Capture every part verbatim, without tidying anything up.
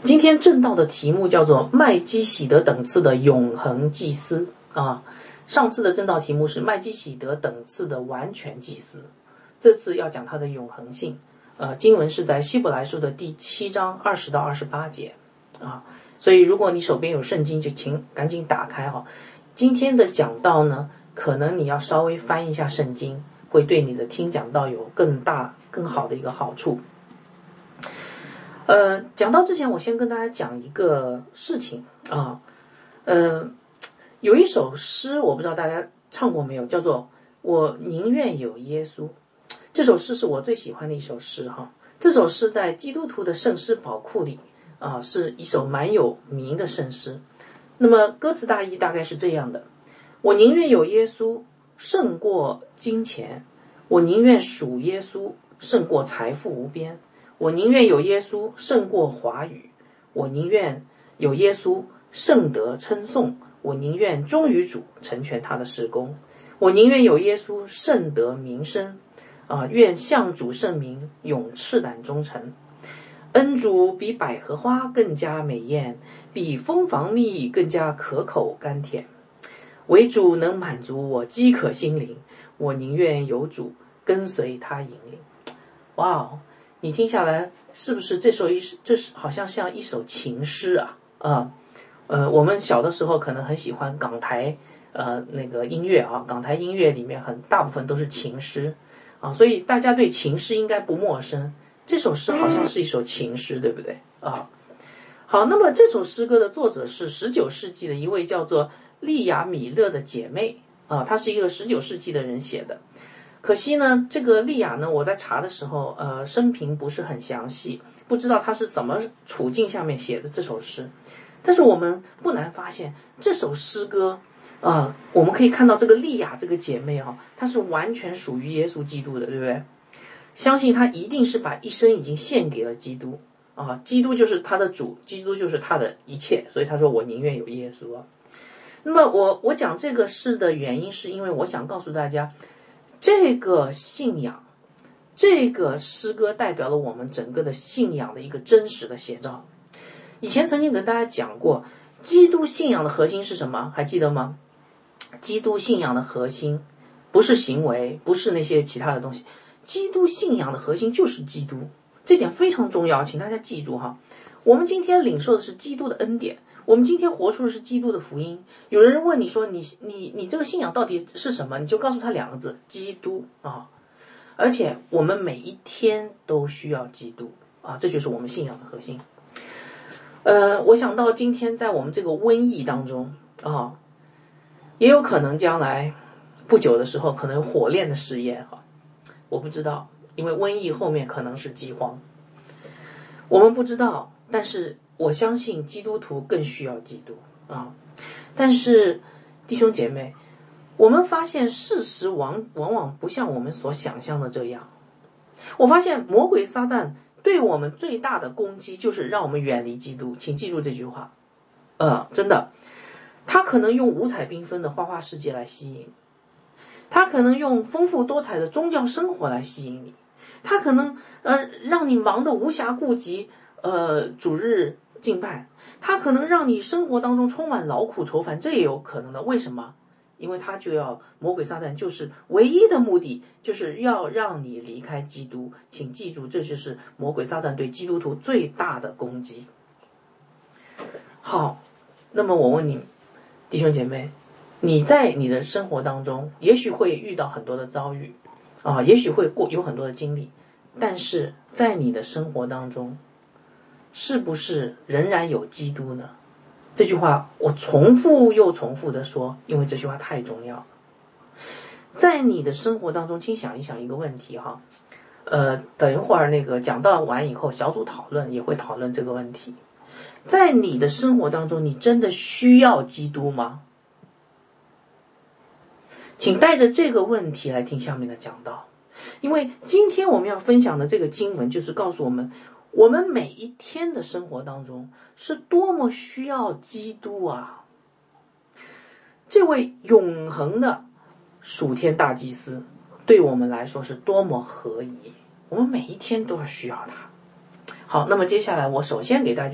今天正道的题目叫做麦基洗德等次的永恒祭司啊。上次的正道题目是麦基洗德等次的完全祭司，这次要讲它的永恒性。呃，经文是在希伯来书的第七章二十到二十八节啊。所以如果你手边有圣经，就请赶紧打开哈。今天的讲道呢，可能你要稍微翻一下圣经，会对你的听讲道有更大更好的一个好处。呃，讲到之前，我先跟大家讲一个事情啊。呃，有一首诗，我不知道大家唱过没有，叫做《我宁愿有耶稣》。这首诗是我最喜欢的一首诗哈。这首诗在基督徒的圣诗宝库里啊，是一首蛮有名的圣诗。那么歌词大意大概是这样的：我宁愿有耶稣胜过金钱，我宁愿属耶稣胜过财富无边，我宁愿有耶稣胜过华语，我宁愿有耶稣胜得称颂，我宁愿忠于主成全他的事工，我宁愿有耶稣胜得名声啊！愿向主圣名永赤胆忠诚。恩主比百合花更加美艳，比蜂房蜜更加可口甘甜。唯主能满足我饥渴心灵，我宁愿有主跟随他引领。哇哦！你听下来是不是这首一这是好像像一首情诗啊啊呃我们小的时候可能很喜欢港台呃那个音乐啊，港台音乐里面很大部分都是情诗啊，所以大家对情诗应该不陌生。这首诗好像是一首情诗，对不对啊？好，那么这首诗歌的作者是十九世纪的一位叫做利亚米勒的姐妹啊，她是一个十九世纪的人写的。可惜呢，这个利亚呢，我在查的时候，呃，生平不是很详细，不知道她是怎么处境下面写的这首诗。但是我们不难发现，这首诗歌啊、呃，我们可以看到这个利亚这个姐妹啊，她是完全属于耶稣基督的，对不对？相信她一定是把一生已经献给了基督啊，基督就是她的主，基督就是她的一切，所以她说我宁愿有耶稣啊。那么我我讲这个事的原因，是因为我想告诉大家，这个信仰，这个诗歌代表了我们整个的信仰的一个真实的写照。以前曾经跟大家讲过，基督信仰的核心是什么？还记得吗？基督信仰的核心不是行为，不是那些其他的东西，基督信仰的核心就是基督，这点非常重要，请大家记住哈。我们今天领受的是基督的恩典，我们今天活出的是基督的福音。有人问你说你你你这个信仰到底是什么，你就告诉他两个字：基督啊！而且我们每一天都需要基督啊，这就是我们信仰的核心。呃，我想到今天在我们这个瘟疫当中啊，也有可能将来不久的时候可能有火炼的试验哈，我不知道，因为瘟疫后面可能是饥荒，我们不知道，但是我相信基督徒更需要基督啊。但是弟兄姐妹，我们发现事实往往往不像我们所想象的这样。我发现魔鬼撒旦对我们最大的攻击就是让我们远离基督，请记住这句话。呃，真的，他可能用五彩缤纷的花花世界来吸引，他可能用丰富多彩的宗教生活来吸引你，他可能呃让你忙得无暇顾及呃主日敬拜，他可能让你生活当中充满劳苦愁烦，这也有可能的。为什么？因为他就要魔鬼撒旦就是唯一的目的，就是要让你离开基督。请记住，这就是魔鬼撒旦对基督徒最大的攻击。好，那么我问你，弟兄姐妹，你在你的生活当中也许会遇到很多的遭遇啊，也许会过有很多的经历，但是在你的生活当中是不是仍然有基督呢？这句话我重复又重复的说，因为这句话太重要了。在你的生活当中，请想一想一个问题哈，呃，等一会儿那个讲到完以后，小组讨论也会讨论这个问题。在你的生活当中，你真的需要基督吗？请带着这个问题来听下面的讲道，因为今天我们要分享的这个经文就是告诉我们，我们每一天的生活当中是多么需要基督啊！这位永恒的属天大祭司对我们来说是多么合宜，我们每一天都要需要他。好，那么接下来我首先给大家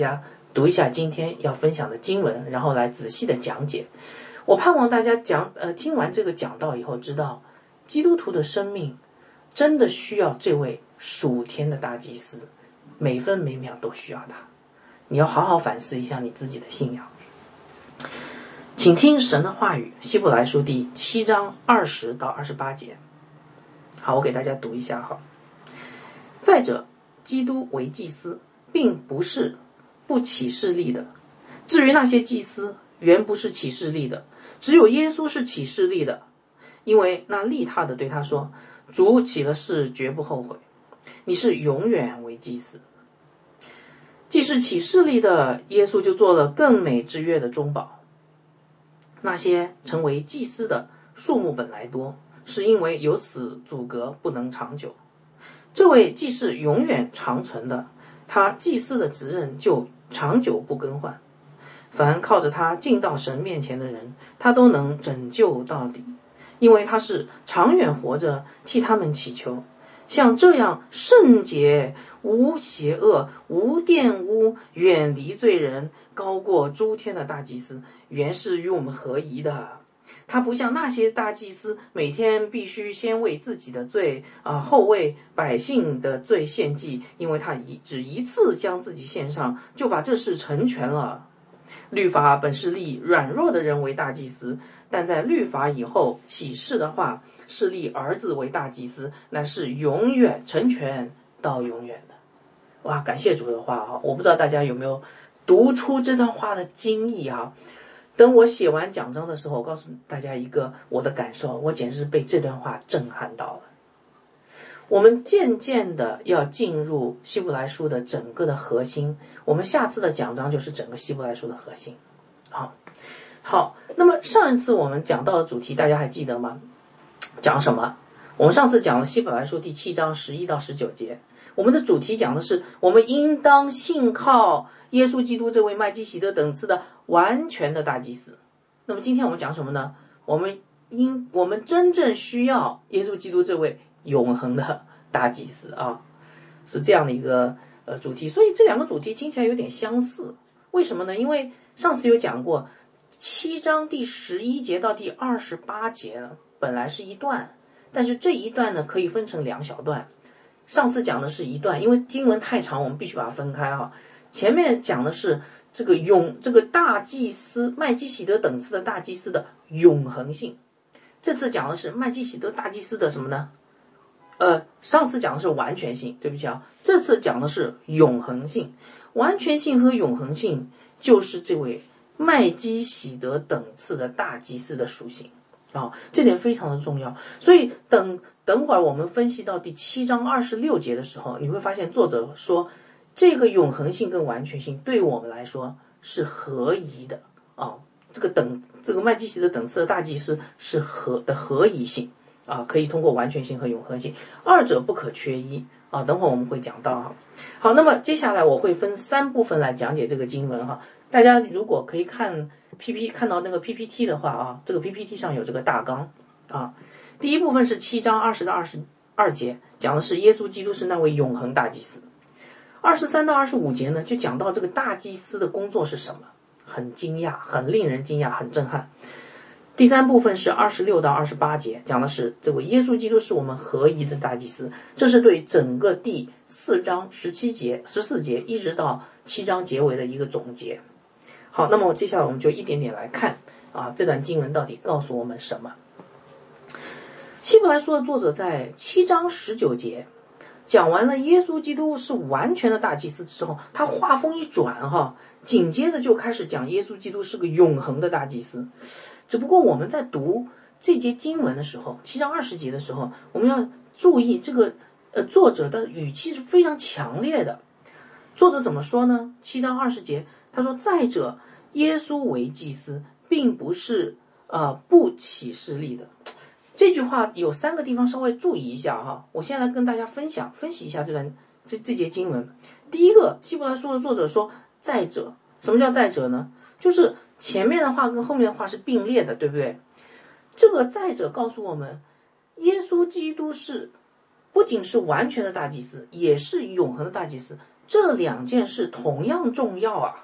读一下今天要分享的经文，然后来仔细的讲解。我盼望大家讲呃听完这个讲道以后，知道基督徒的生命真的需要这位属天的大祭司，每分每秒都需要他。你要好好反思一下你自己的信仰。请听神的话语，希伯来书第七章二十到二十八节。好，我给大家读一下哈。再者，基督为祭司，并不是不起势力的。至于那些祭司，原不是起势力的，只有耶稣是起势力的。因为那立他的对他说：“主起了誓，绝不后悔。你是永远为祭司。”既是起势力的，耶稣就做了更美之约的中保。那些成为祭司的数目本来多，是因为有死阻隔，不能长久。这位既是永远长存的，他祭司的职任就长久不更换。凡靠着他进到神面前的人，他都能拯救到底，因为他是长远活着替他们祈求。像这样圣洁、无邪恶、无玷污、远离罪人、高过诸天的大祭司，原是与我们合宜的。他不像那些大祭司，每天必须先为自己的罪啊、呃，后为百姓的罪献祭，因为他一只一次将自己献上，就把这事成全了。律法本是立软弱的人为大祭司，但在律法以后启示的话，是立儿子为大祭司，乃是永远成全到永远的。哇，感谢主的话啊！我不知道大家有没有读出这段话的精义啊？等我写完讲章的时候，我告诉大家一个我的感受，我简直是被这段话震撼到了。我们渐渐的要进入希伯来书的整个的核心，我们下次的讲章就是整个希伯来书的核心。好，好，那么上一次我们讲到的主题大家还记得吗？讲什么？我们上次讲了希伯来书第七章十一到十九节，我们的主题讲的是我们应当信靠耶稣基督这位麦基洗德等次的完全的大祭司。那么今天我们讲什么呢？我们应我们真正需要耶稣基督这位永恒的大祭司啊，是这样的一个呃主题。所以这两个主题听起来有点相似，为什么呢？因为上次有讲过，七章第十一节到第二十八节呢，本来是一段，但是这一段呢可以分成两小段。上次讲的是一段，因为经文太长，我们必须把它分开啊。前面讲的是这个永这个大祭司麦基洗德等次的大祭司的永恒性，这次讲的是麦基洗德大祭司的什么呢？呃，上次讲的是完全性，对不起啊，这次讲的是永恒性。完全性和永恒性就是这位麦基洗德等次的大祭司的属性啊，这点非常的重要。所以等等会儿我们分析到第七章二十六节的时候，你会发现作者说这个永恒性跟完全性对我们来说是合宜的啊。这个等这个麦基洗德等次的大祭司是合的合宜性啊，可以通过完全性和永恒性，二者不可缺一啊。等会儿我们会讲到哈。好，那么接下来我会分三部分来讲解这个经文哈。大家如果可以看 P P 看到那个 P P T 的话啊，这个 P P T 上有这个大纲啊。第一部分是七章二十到二十二节，讲的是耶稣基督是那位永恒大祭司。二十三到二十五节呢，就讲到这个大祭司的工作是什么，很惊讶，很令人惊讶，很震撼。第三部分是二十六到二十八节，讲的是这位耶稣基督是我们合宜的大祭司，这是对整个第四章十七节、十四节一直到七章结尾的一个总结。好，那么接下来我们就一点点来看啊，这段经文到底告诉我们什么？希伯来书的作者在七章十九节讲完了耶稣基督是完全的大祭司之后，他话锋一转哈，紧接着就开始讲耶稣基督是个永恒的大祭司。只不过我们在读这节经文的时候，七章二十节的时候，我们要注意这个呃作者的语气是非常强烈的。作者怎么说呢？七章二十节他说：“再者，耶稣为祭司，并不是呃不起势力的。”这句话有三个地方稍微注意一下哈，我先来跟大家分享分析一下这段这这节经文。第一个，希伯来书的作者说再者，什么叫再者呢？就是前面的话跟后面的话是并列的，对不对？这个再者告诉我们，耶稣基督是不仅是完全的大祭司，也是永恒的大祭司，这两件事同样重要啊。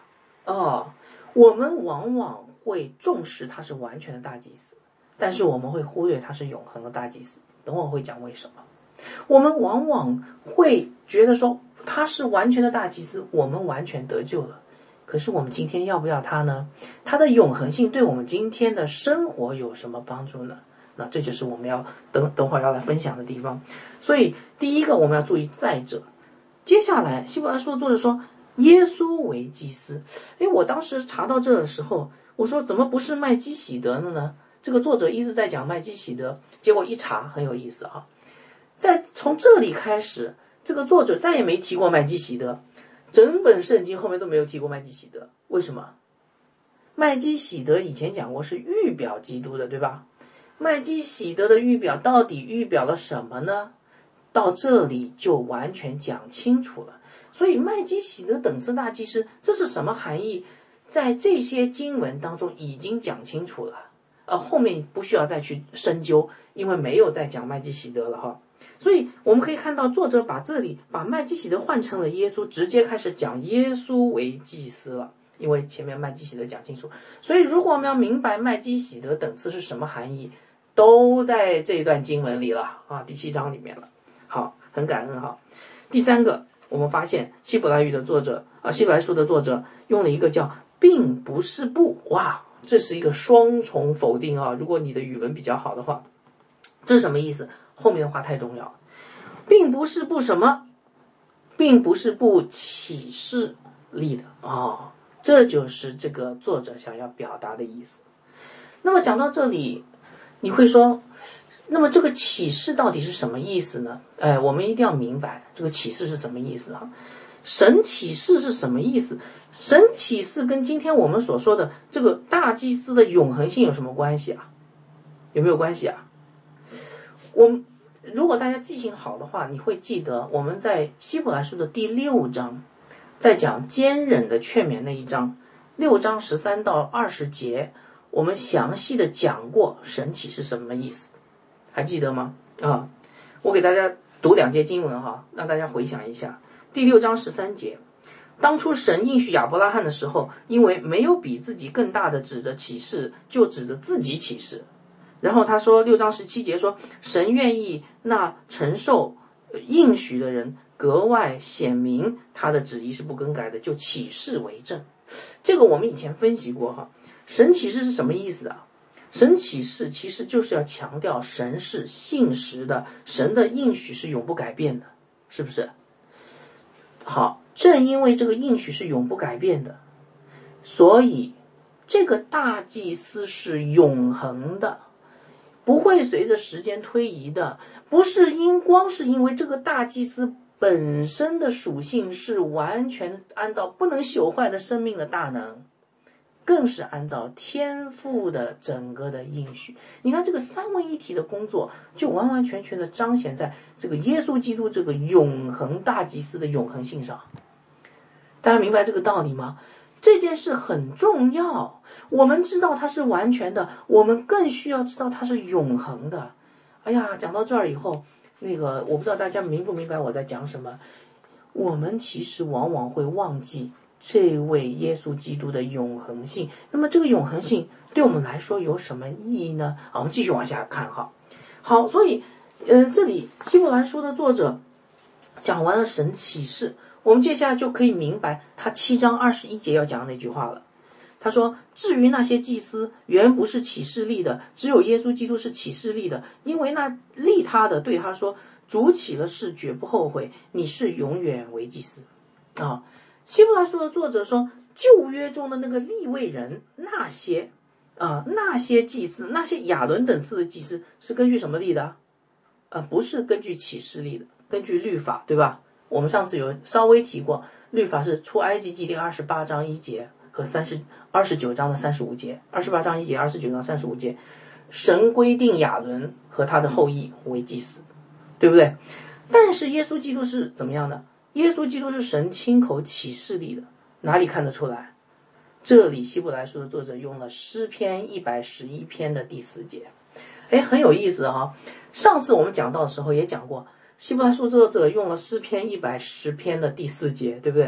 哦，我们往往会重视他是完全的大祭司，但是我们会忽略他是永恒的大祭司。等会儿会讲为什么。我们往往会觉得说他是完全的大祭司，我们完全得救了。可是我们今天要不要他呢？他的永恒性对我们今天的生活有什么帮助呢？那这就是我们要等等会儿要来分享的地方。所以第一个我们要注意在者。接下来希伯来书的作者说耶稣为祭司。诶，我当时查到这的时候，我说怎么不是麦基洗德的呢？这个作者一直在讲麦基洗德，结果一查很有意思啊。在从这里开始，这个作者再也没提过麦基洗德，整本圣经后面都没有提过麦基洗德。为什么？麦基洗德以前讲过是预表基督的，对吧？麦基洗德的预表到底预表了什么呢？到这里就完全讲清楚了。所以麦基洗德等次大祭司，这是什么含义？在这些经文当中已经讲清楚了，呃，后面不需要再去深究，因为没有再讲麦基洗德了哈。所以我们可以看到，作者把这里把麦基洗德换成了耶稣，直接开始讲耶稣为祭司了，因为前面麦基洗德讲清楚。所以如果我们要明白麦基洗德等次是什么含义，都在这一段经文里了啊，第七章里面了。好，很感恩哈。第三个，我们发现希伯来语的作者啊，希伯来书的作者用了一个叫并不是不，哇，这是一个双重否定啊。如果你的语文比较好的话，这是什么意思？后面的话太重要了。并不是不什么，并不是不启示力的啊、哦，这就是这个作者想要表达的意思。那么讲到这里，你会说，那么这个启示到底是什么意思呢？哎，我们一定要明白这个启示是什么意思啊。神启示是什么意思？神启示跟今天我们所说的这个大祭司的永恒性有什么关系啊？有没有关系啊？我们如果大家记性好的话，你会记得我们在希伯来书的第六章，在讲坚忍的劝勉那一章，六章十三到二十节，我们详细的讲过神启是什么意思，还记得吗？啊，我给大家读两节经文哈，让大家回想一下。第六章十三节，当初神应许亚伯拉罕的时候，因为没有比自己更大的指着启示，就指着自己启示。然后他说六章十七节说，神愿意那承受应许的人格外显明他的旨意是不更改的，就启示为证。这个我们以前分析过哈，神启示是什么意思啊？神启示其实就是要强调神是信实的，神的应许是永不改变的，是不是？好，正因为这个应许是永不改变的，所以这个大祭司是永恒的，不会随着时间推移的，不是因光是因为这个大祭司本身的属性是完全按照不能朽坏的生命的大能，更是按照天父的整个的应许。你看这个三位一体的工作就完完全全的彰显在这个耶稣基督这个永恒大祭司的永恒性上。大家明白这个道理吗？这件事很重要，我们知道它是完全的，我们更需要知道它是永恒的。哎呀，讲到这儿以后，那个我不知道大家明不明白我在讲什么。我们其实往往会忘记这位耶稣基督的永恒性。那么这个永恒性对我们来说有什么意义呢？好，我们继续往下看哈。好，所以呃，这里希伯来书的作者讲完了神启示，我们接下来就可以明白他七章二十一节要讲的那句话了。他说，至于那些祭司原不是启示立的，只有耶稣基督是启示立的，因为那立他的对他说，主起了誓绝不后悔，你是永远为祭司啊。希伯来书的作者说，旧约中的那个利未人，那些啊那些祭司，那些亚伦等次的祭司是根据什么立的？呃，不是根据启示立的，根据律法，对吧？我们上次有稍微提过，律法是出埃及记第二十八章一节和三十二十九章的三十五节，二十八章一节，二十九章三十五节，神规定亚伦和他的后裔为祭司，对不对？但是耶稣基督是怎么样的？耶稣基督是神亲口启示立的，哪里看得出来？这里希伯来书的作者用了诗篇一百十一篇的第四节，哎，很有意思哈。上次我们讲到的时候也讲过，希伯来书作者用了诗篇一百十篇的第四节，对不对？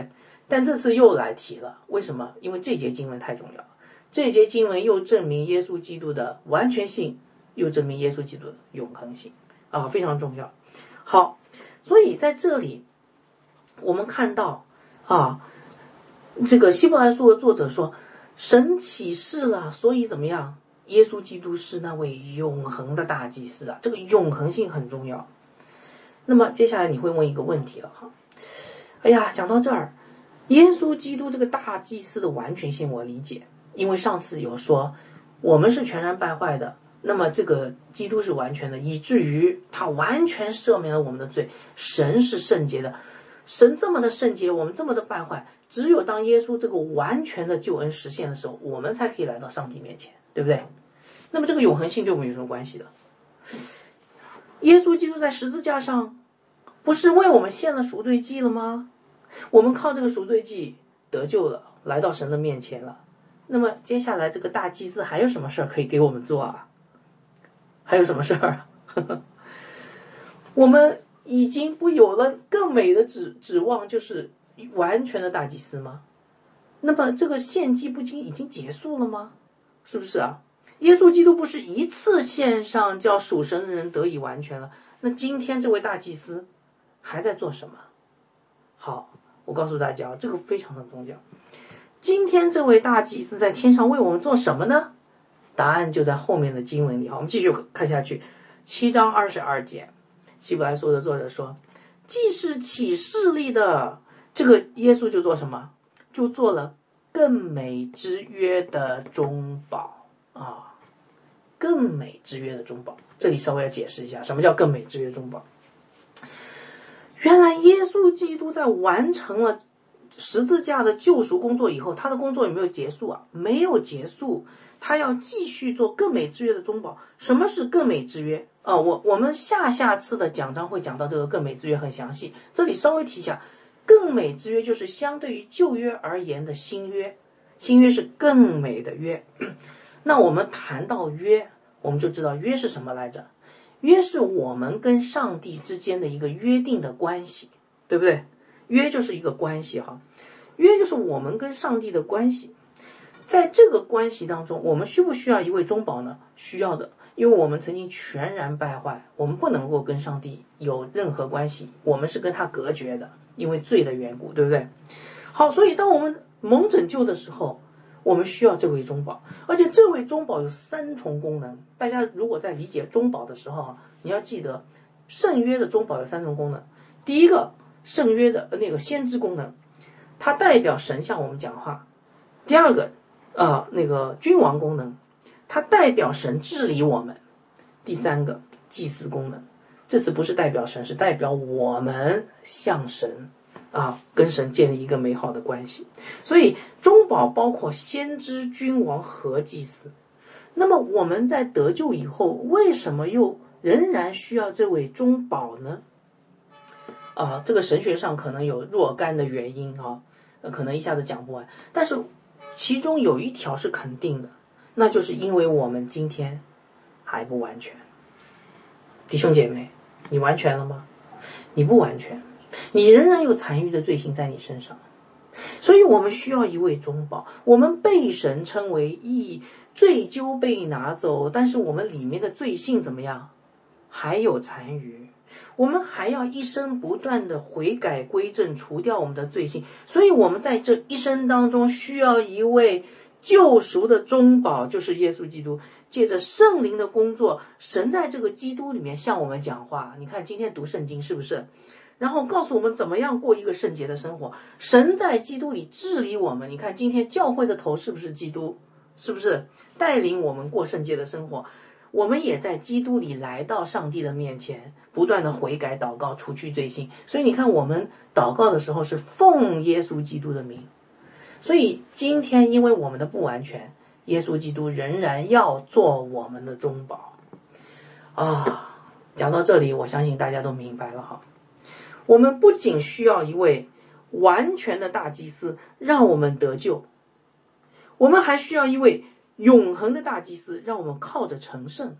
但这次又来提了，为什么？因为这节经文太重要了，这节经文又证明耶稣基督的完全性，又证明耶稣基督的永恒性啊，非常重要。好，所以在这里我们看到啊，这个希伯来书的作者说，神启示了，所以怎么样？耶稣基督是那位永恒的大祭司啊，这个永恒性很重要。那么接下来你会问一个问题了哈，哎呀，讲到这儿，耶稣基督这个大祭司的完全性我理解，因为上次有说我们是全然败坏的，那么这个基督是完全的，以至于他完全赦免了我们的罪。神是圣洁的，神这么的圣洁，我们这么的败坏，只有当耶稣这个完全的救恩实现的时候，我们才可以来到上帝面前，对不对？那么这个永恒性对我们有什么关系的？耶稣基督在十字架上不是为我们献了赎罪祭了吗？我们靠这个赎罪祭得救了，来到神的面前了。那么接下来这个大祭司还有什么事儿可以给我们做啊？还有什么事儿啊？我们已经不有了更美的指指望，就是完全的大祭司吗？那么这个献祭不仅已经结束了吗？是不是啊？耶稣基督不是一次献上，叫属神的人得以完全了？那今天这位大祭司还在做什么？好，我告诉大家，这个非常的重要。今天这位大祭司在天上为我们做什么呢？答案就在后面的经文里。好，我们继续看下去，七章二十二节，希伯来书的作者说，既是起示例的，这个耶稣就做什么？就做了更美之约的中保啊，更美之约的中保。这里稍微要解释一下，什么叫更美之约中保？原来耶稣基督在完成了十字架的救赎工作以后，他的工作有没有结束啊？没有结束，他要继续做更美之约的中保。什么是更美之约啊？我我们下下次的讲章会讲到这个更美之约很详细，这里稍微提一下，更美之约就是相对于旧约而言的新约，新约是更美的约。那我们谈到约，我们就知道约是什么来着？约是我们跟上帝之间的一个约定的关系，对不对？约就是一个关系哈，约就是我们跟上帝的关系。在这个关系当中，我们需不需要一位中保呢？需要的，因为我们曾经全然败坏，我们不能够跟上帝有任何关系，我们是跟他隔绝的，因为罪的缘故，对不对？好，所以当我们蒙拯救的时候，我们需要这位中保，而且这位中保有三重功能。大家如果在理解中保的时候，你要记得圣约的中保有三重功能。第一个，圣约的那个先知功能，它代表神向我们讲话。第二个呃，那个君王功能，它代表神治理我们。第三个，祭司功能，这次不是代表神，是代表我们向神啊，跟神建立一个美好的关系。所以中保包括先知、君王和祭司。那么我们在得救以后，为什么又仍然需要这位中保呢？啊，这个神学上可能有若干的原因啊，可能一下子讲不完。但是其中有一条是肯定的，那就是因为我们今天还不完全。弟兄姐妹，你完全了吗？你不完全，你仍然有残余的罪行在你身上，所以我们需要一位中保。我们被神称为义，罪咎被拿走，但是我们里面的罪性怎么样？还有残余，我们还要一生不断的悔改归正，除掉我们的罪性。所以我们在这一生当中需要一位救赎的中保，就是耶稣基督。借着圣灵的工作，神在这个基督里面向我们讲话。你看今天读圣经是不是？然后告诉我们怎么样过一个圣洁的生活。神在基督里治理我们。你看今天教会的头是不是基督？是不是带领我们过圣洁的生活？我们也在基督里来到上帝的面前，不断的悔改祷告，除去罪性。所以你看我们祷告的时候是奉耶稣基督的名。所以今天因为我们的不完全，耶稣基督仍然要做我们的中保啊。讲到这里，我相信大家都明白了哈。我们不仅需要一位完全的大祭司让我们得救，我们还需要一位永恒的大祭司让我们靠着成圣。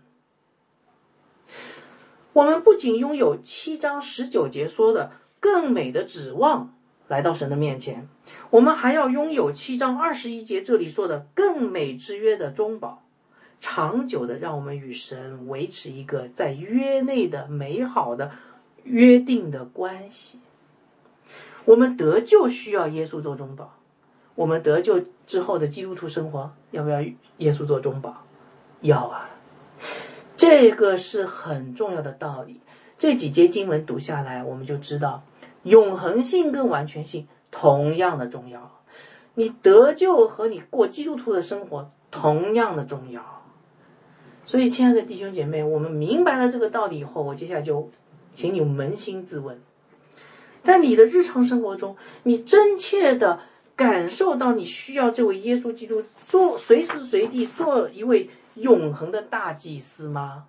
我们不仅拥有七章十九节说的更美的指望， 来到神的面前，我们还要拥有七章二十一节这里说的更美之约的中保，长久的让我们与神维持一个在约内的美好的约定的关系。我们得救需要耶稣做中保，我们得救之后的基督徒生活要不要耶稣做中保？要啊，这个是很重要的道理。这几节经文读下来，我们就知道永恒性跟完全性同样的重要，你得救和你过基督徒的生活同样的重要。所以亲爱的弟兄姐妹，我们明白了这个道理以后，我接下来就请你扪心自问，在你的日常生活中，你真切的感受到你需要这位耶稣基督做随时随地做一位永恒的大祭司吗？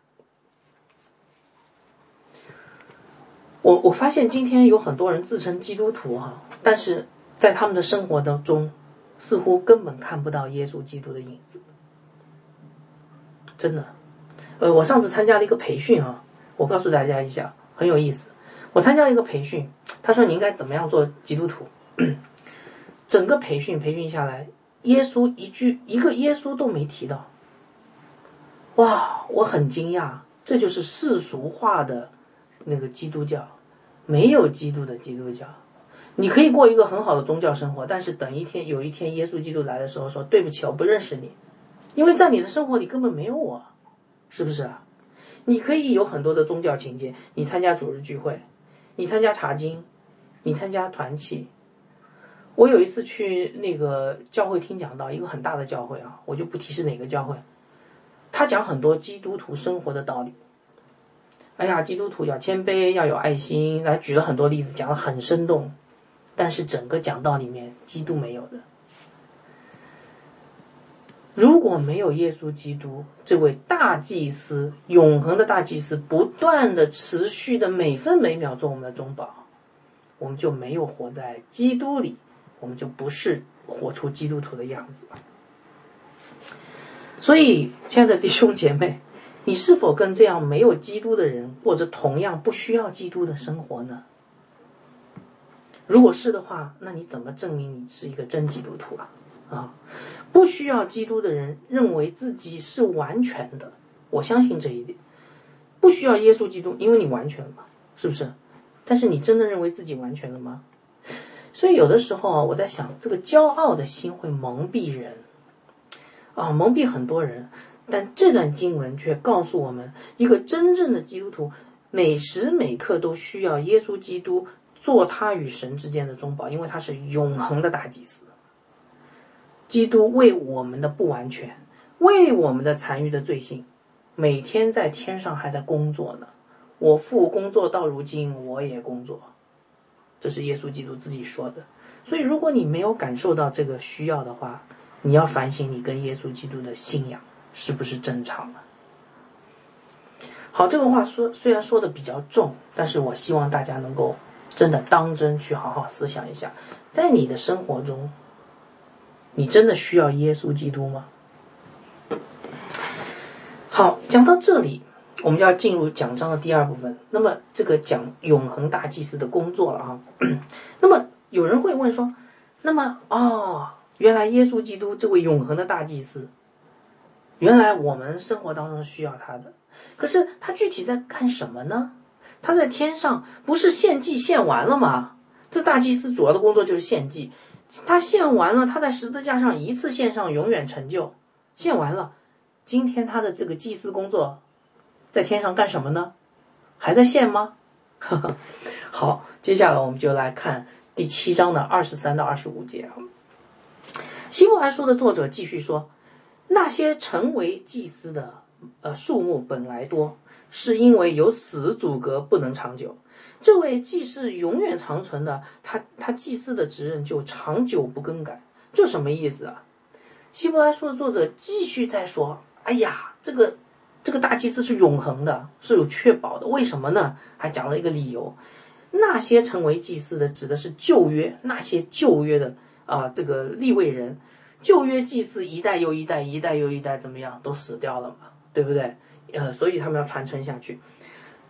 我我发现今天有很多人自称基督徒哈，但是在他们的生活当中，似乎根本看不到耶稣基督的影子。真的，呃，我上次参加了一个培训啊，我告诉大家一下，很有意思。我参加了一个培训，他说你应该怎么样做基督徒。整个培训培训下来，耶稣一句一个耶稣都没提到。哇，我很惊讶，这就是世俗化的那个基督教，没有基督的基督教。你可以过一个很好的宗教生活，但是等一天有一天耶稣基督来的时候说，对不起，我不认识你，因为在你的生活里根本没有我，是不是啊？你可以有很多的宗教情节，你参加主日聚会，你参加查经，你参加团契。我有一次去那个教会听讲道，一个很大的教会啊，我就不提是哪个教会，他讲很多基督徒生活的道理。哎呀，基督徒要谦卑，要有爱心，来举了很多例子，讲得很生动，但是整个讲道里面基督没有的。如果没有耶稣基督这位大祭司，永恒的大祭司，不断的持续的每分每秒做我们的中保，我们就没有活在基督里，我们就不是活出基督徒的样子。所以亲爱的弟兄姐妹，你是否跟这样没有基督的人过着同样不需要基督的生活呢？如果是的话，那你怎么证明你是一个真基督徒啊？啊，不需要基督的人认为自己是完全的，我相信这一点。不需要耶稣基督，因为你完全了嘛，是不是？但是你真的认为自己完全了吗？所以有的时候啊，我在想，这个骄傲的心会蒙蔽人啊，蒙蔽很多人。但这段经文却告诉我们，一个真正的基督徒每时每刻都需要耶稣基督做他与神之间的中保，因为他是永恒的大祭司。基督为我们的不完全，为我们的残余的罪性，每天在天上还在工作呢。我父工作到如今，我也工作，这是耶稣基督自己说的。所以如果你没有感受到这个需要的话，你要反省你跟耶稣基督的信仰是不是正常的。好，这个话说虽然说的比较重，但是我希望大家能够真的当真去好好思想一下，在你的生活中，你真的需要耶稣基督吗？好，讲到这里，我们就要进入讲章的第二部分。那么这个讲永恒大祭司的工作了啊。那么有人会问说，那么哦，原来耶稣基督这位永恒的大祭司，原来我们生活当中需要他的，可是他具体在干什么呢？他在天上不是献祭献完了吗？这大祭司主要的工作就是献祭，他献完了，他在十字架上一次献上，永远成就，献完了。今天他的这个祭司工作在天上干什么呢？还在献吗？好，接下来我们就来看第七章的二十三到二十五节。希伯来书的作者继续说，那些成为祭司的呃数目本来多，是因为有死阻隔，不能长久。这位祭司永远长存的，他他祭司的职任就长久不更改。这什么意思啊？希伯来书的作者继续在说，哎呀，这个这个大祭司是永恒的，是有确保的。为什么呢？还讲了一个理由，那些成为祭司的指的是旧约，那些旧约的啊、呃，这个利未人，旧约祭司一代又一代，一代又一代怎么样，都死掉了嘛，对不对？呃，所以他们要传承下去。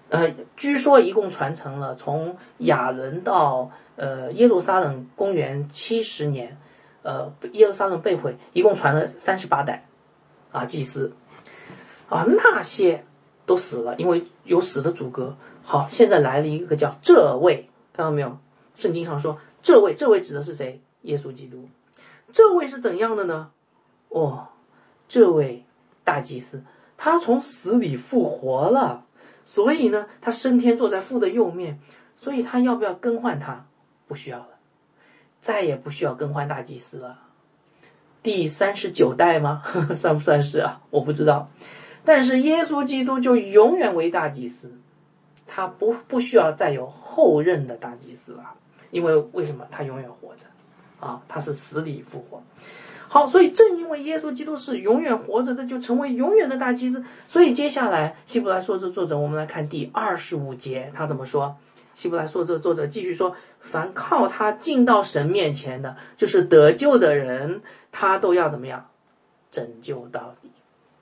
呃，据说一共传承了从亚伦到呃耶路撒冷公元七十年，呃耶路撒冷被毁，一共传了三十八代啊祭司啊，那些都死了，因为有死的阻隔。好，现在来了一个叫这位，看到没有？圣经上说这位，这位指的是谁？耶稣基督。这位是怎样的呢？哦，这位大祭司，他从死里复活了。所以呢，他升天坐在父的右面，所以他要不要更换他？不需要了，再也不需要更换大祭司了。第三十九代吗？算不算是啊？我不知道。但是耶稣基督就永远为大祭司，他不不需要再有后任的大祭司了，因为为什么？他永远活着啊，他是死里复活。好，所以正因为耶稣基督是永远活着的，就成为永远的大祭司。所以接下来希伯来书的作者，我们来看第二十五节，他怎么说？希伯来书的作者继续说：凡靠他进到神面前的，就是得救的人，他都要怎么样？拯救到底。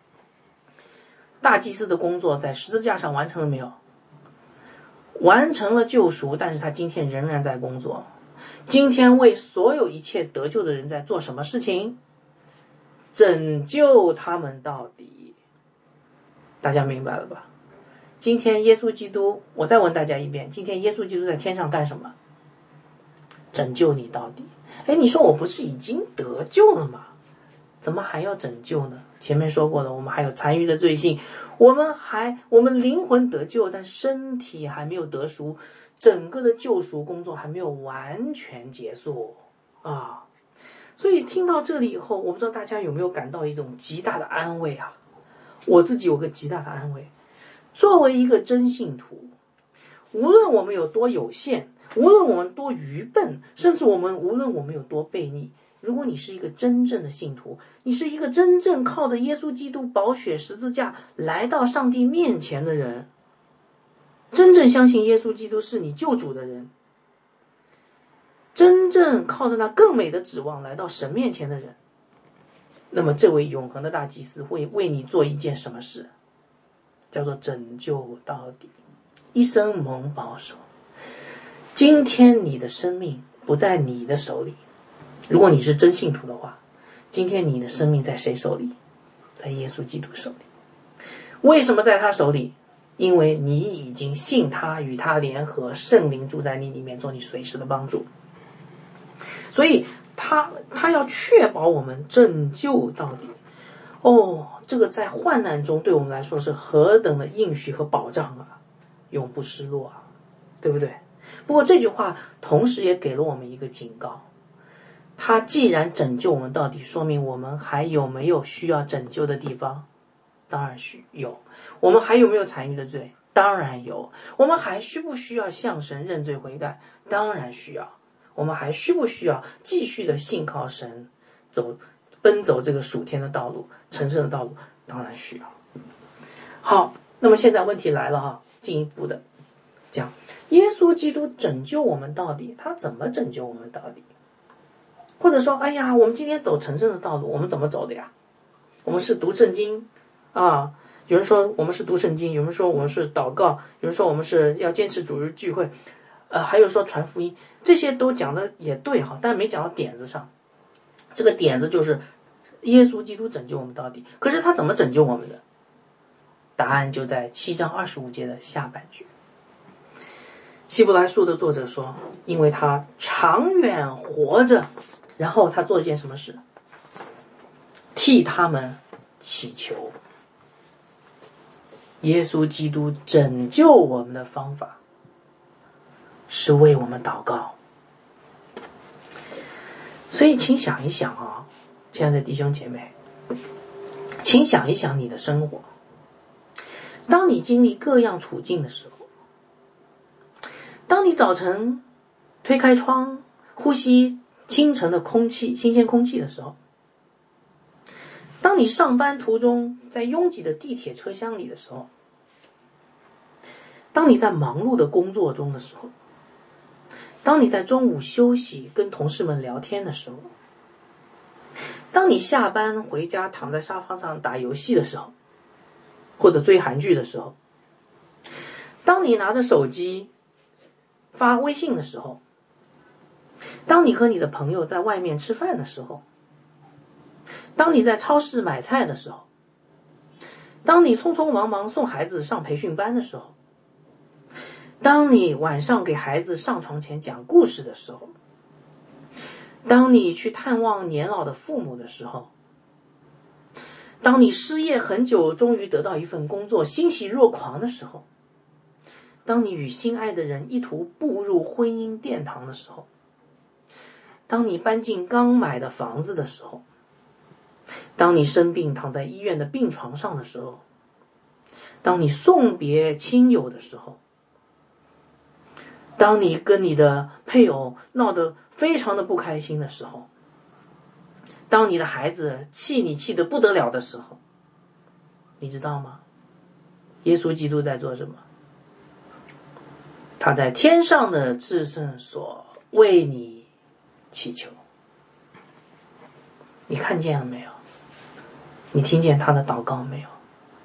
大祭司的工作在十字架上完成了没有？完成了救赎，但是他今天仍然在工作。今天为所有一切得救的人在做什么事情？拯救他们到底。大家明白了吧？今天耶稣基督，我再问大家一遍，今天耶稣基督在天上干什么？拯救你到底。哎，你说我不是已经得救了吗？怎么还要拯救呢？前面说过了，我们还有残余的罪性，我们还我们灵魂得救，但身体还没有得赎，整个的救赎工作还没有完全结束啊！所以听到这里以后，我不知道大家有没有感到一种极大的安慰啊？我自己有个极大的安慰。作为一个真信徒，无论我们有多有限，无论我们多愚笨，甚至我们无论我们有多悖逆，如果你是一个真正的信徒，你是一个真正靠着耶稣基督宝血十字架来到上帝面前的人，真正相信耶稣基督是你救主的人，真正靠着那更美的指望来到神面前的人，那么这位永恒的大祭司会为你做一件什么事？叫做拯救到底，一生蒙保守。今天你的生命不在你的手里，如果你是真信徒的话，今天你的生命在谁手里？在耶稣基督手里。为什么在他手里？因为你已经信他，与他联合，圣灵住在你里面，做你随时的帮助。所以他他要确保我们拯救到底。哦，这个在患难中对我们来说是何等的应许和保障啊，永不失落啊，对不对？不过这句话同时也给了我们一个警告，他既然拯救我们到底，说明我们还有没有需要拯救的地方？当然需有。我们还有没有残余的罪？当然有。我们还需不需要向神认罪悔改？当然需要。我们还需不需要继续的信靠神，走奔走这个属天的道路，成圣的道路？当然需要。好，那么现在问题来了哈，进一步的讲，耶稣基督拯救我们到底，他怎么拯救我们到底？或者说，哎呀，我们今天走成圣的道路，我们怎么走的呀？我们是读圣经啊，有人说我们是读圣经，有人说我们是祷告，有人说我们是要坚持主日聚会，呃，还有说传福音，这些都讲的也对哈，但没讲到点子上。这个点子就是耶稣基督拯救我们到底，可是他怎么拯救我们的？答案就在七章二十五节的下半句。希伯来书的作者说，因为他长远活着，然后他做一件什么事？替他们祈求。耶稣基督拯救我们的方法是为我们祷告。所以请想一想啊，亲爱的弟兄姐妹，请想一想你的生活。当你经历各样处境的时候，当你早晨推开窗，呼吸清晨的空气、新鲜空气的时候，当你上班途中在拥挤的地铁车厢里的时候，当你在忙碌的工作中的时候，当你在中午休息跟同事们聊天的时候，当你下班回家躺在沙发上打游戏的时候，或者追韩剧的时候， 当你拿着手机发微信的时候，当你和你的朋友在外面吃饭的时候，当你在超市买菜的时候，当你匆匆忙忙送孩子上培训班的时候，当你晚上给孩子上床前讲故事的时候，当你去探望年老的父母的时候，当你失业很久终于得到一份工作欣喜若狂的时候，当你与心爱的人一同步入婚姻殿堂的时候，当你搬进刚买的房子的时候，当你生病躺在医院的病床上的时候，当你送别亲友的时候，当你跟你的配偶闹得非常的不开心的时候，当你的孩子气你气得不得了的时候，你知道吗？耶稣基督在做什么？他在天上的至圣所为你祈求。你看见了没有？你听见他的祷告没有？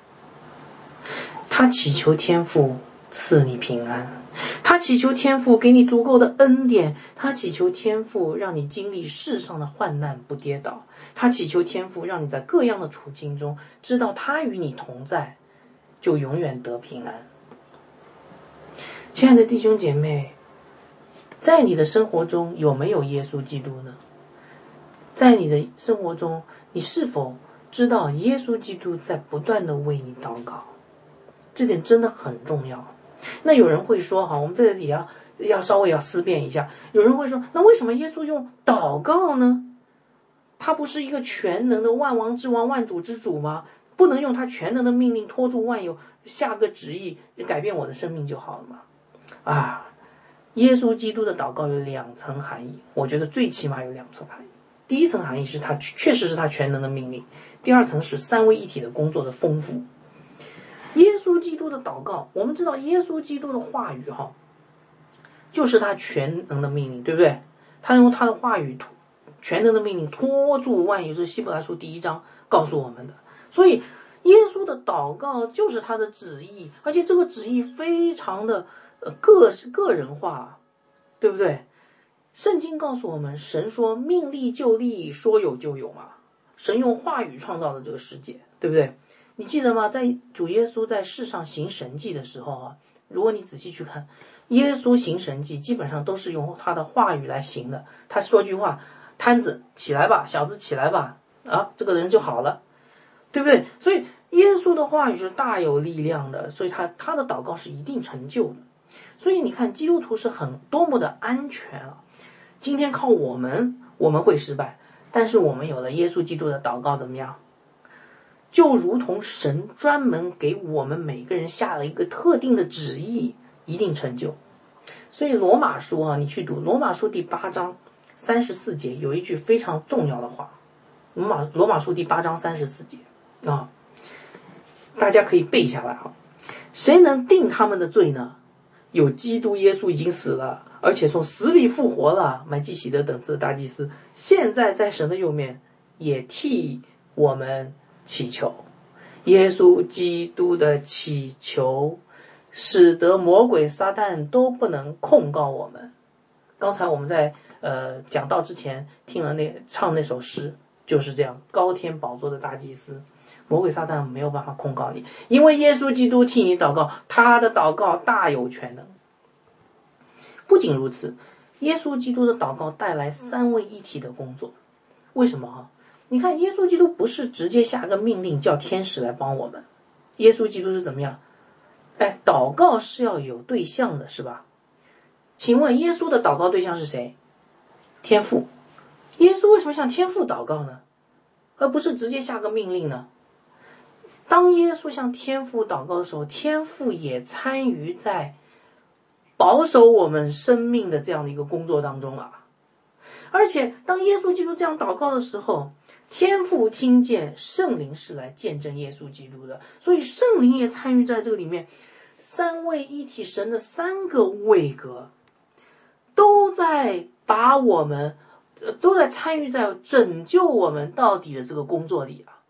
他祈求天父赐你平安，他祈求天父给你足够的恩典，他祈求天父让你经历世上的患难不跌倒，他祈求天父让你在各样的处境中知道他与你同在，就永远得平安。亲爱的弟兄姐妹，在你的生活中有没有耶稣基督呢？在你的生活中，你是否知道耶稣基督在不断的为你祷告？这点真的很重要。那有人会说，哈，我们这里要要稍微要思辨一下。有人会说，那为什么耶稣用祷告呢？他不是一个全能的万王之王、万主之主吗？不能用他全能的命令托住万有，下个旨意改变我的生命就好了吗？啊，耶稣基督的祷告有两层含义，我觉得最起码有两层含义。第一层含义是他确实是他全能的命令，第二层是三位一体的工作的丰富。耶稣基督的祷告，我们知道耶稣基督的话语哈，就是他全能的命令，对不对？他用他的话语全能的命令托住万有，这是希伯来书第一章告诉我们的。所以耶稣的祷告就是他的旨意，而且这个旨意非常的呃个个人化，对不对？圣经告诉我们，神说命立就立，说有就有嘛。神用话语创造了这个世界，对不对？你记得吗？在主耶稣在世上行神迹的时候啊，如果你仔细去看，耶稣行神迹基本上都是用他的话语来行的。他说句话，摊子起来吧，小子起来吧，啊，这个人就好了，对不对？所以耶稣的话语是大有力量的，所以他他的祷告是一定成就的。所以你看，基督徒是很多么的安全啊！今天靠我们，我们会失败，但是我们有了耶稣基督的祷告，怎么样？就如同神专门给我们每个人下了一个特定的旨意，一定成就。所以罗马书啊，你去读罗马书第八章三十四节，有一句非常重要的话。罗马罗马书第八章三十四节啊，大家可以背下来啊。谁能定他们的罪呢？有基督耶稣已经死了，而且从死里复活了，麦基洗德等次的大祭司，现在在神的右面，也替我们祈求。耶稣基督的祈求使得魔鬼撒旦都不能控告我们。刚才我们在呃讲道之前听了那唱那首诗，就是这样，高天宝座的大祭司，魔鬼撒旦没有办法控告你，因为耶稣基督替你祷告，他的祷告大有全能。不仅如此，耶稣基督的祷告带来三位一体的工作。为什么啊？你看，耶稣基督不是直接下个命令叫天使来帮我们，耶稣基督是怎么样？哎，祷告是要有对象的，是吧？请问耶稣的祷告对象是谁？天父。耶稣为什么向天父祷告呢？而不是直接下个命令呢？当耶稣向天父祷告的时候，天父也参与在保守我们生命的这样的一个工作当中啊。而且当耶稣基督这样祷告的时候，天父听见，圣灵是来见证耶稣基督的，所以圣灵也参与在这个里面。三位一体神的三个位格都在把我们都在参与在拯救我们到底的这个工作里啊。